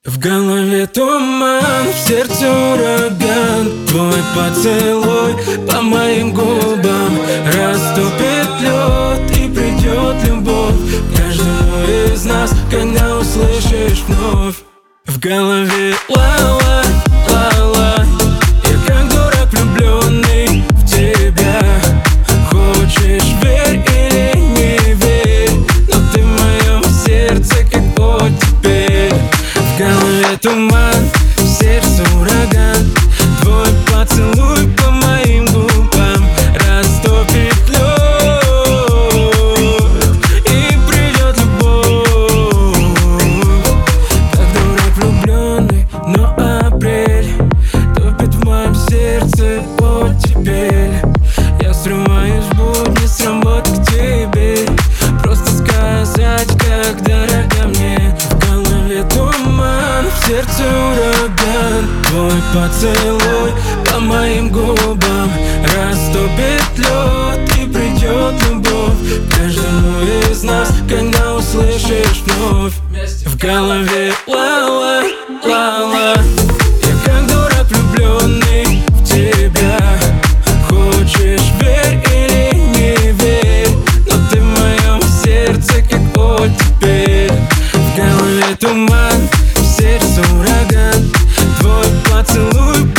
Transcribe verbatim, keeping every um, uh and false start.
В голове туман, в сердце ураган. Твой поцелуй по моим губам растопит лед и придет любовь к каждому из нас, когда услышишь вновь. В голове ла-ла, ла-ла. Я как дурак влюбленный в тебя. Хочешь верь или не верь, но ты в моем сердце как оттепель. В голове туман, в сердце ураган. Твой поцелуй по моим губам растопит лед и придет любовь. Как дурак влюбленный, но апрель топит в моем сердце оттепель. Я срываюсь в будни с работы к тебе, просто сказать, как дорога мне. В голове туман, в сердце ураган. Твой поцелуй по моим губам растопит лед и придет любовь к каждому из нас, когда услышишь вновь. В голове ла-ла, ла-ла. Я как дурак влюбленный в тебя. Хочешь верь или не верь, но ты в моем сердце как оттепель. В голове туман, в сердце ураган. Твой поцелуй